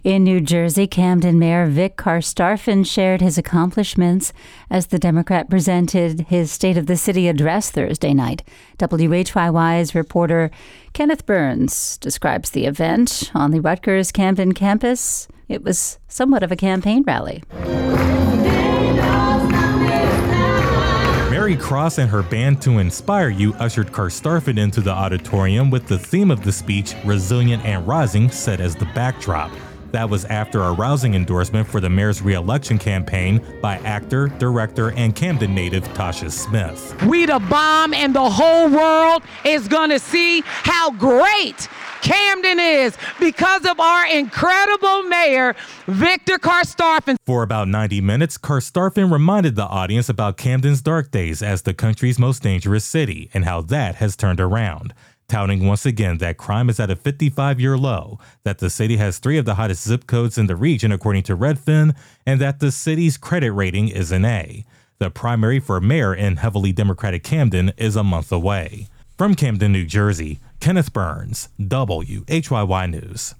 In New Jersey, Camden Mayor Vic Karstafen shared his accomplishments as the Democrat presented his State of the City address Thursday night. WHYY's reporter Kenneth Burns describes the event on the Rutgers Camden campus. It was somewhat of a campaign rally. Mary Cross and her band To Inspire You ushered Karstafen into the auditorium with the theme of the speech, Resilient and Rising, set as the backdrop. That was after a rousing endorsement for the mayor's re-election campaign by actor, director, and Camden native Tasha Smith. We the bomb, and the whole world is gonna see how great Camden is because of our incredible mayor, Victor Karstafen. For about 90 minutes, Karstafen reminded the audience about Camden's dark days as the country's most dangerous city and how that has turned around, touting once again that crime is at a 55-year low, that the city has 3 of the hottest zip codes in the region according to Redfin, and that the city's credit rating is an A. The primary for mayor in heavily Democratic Camden is a month away. From Camden, New Jersey, Kenneth Burns, WHYY News.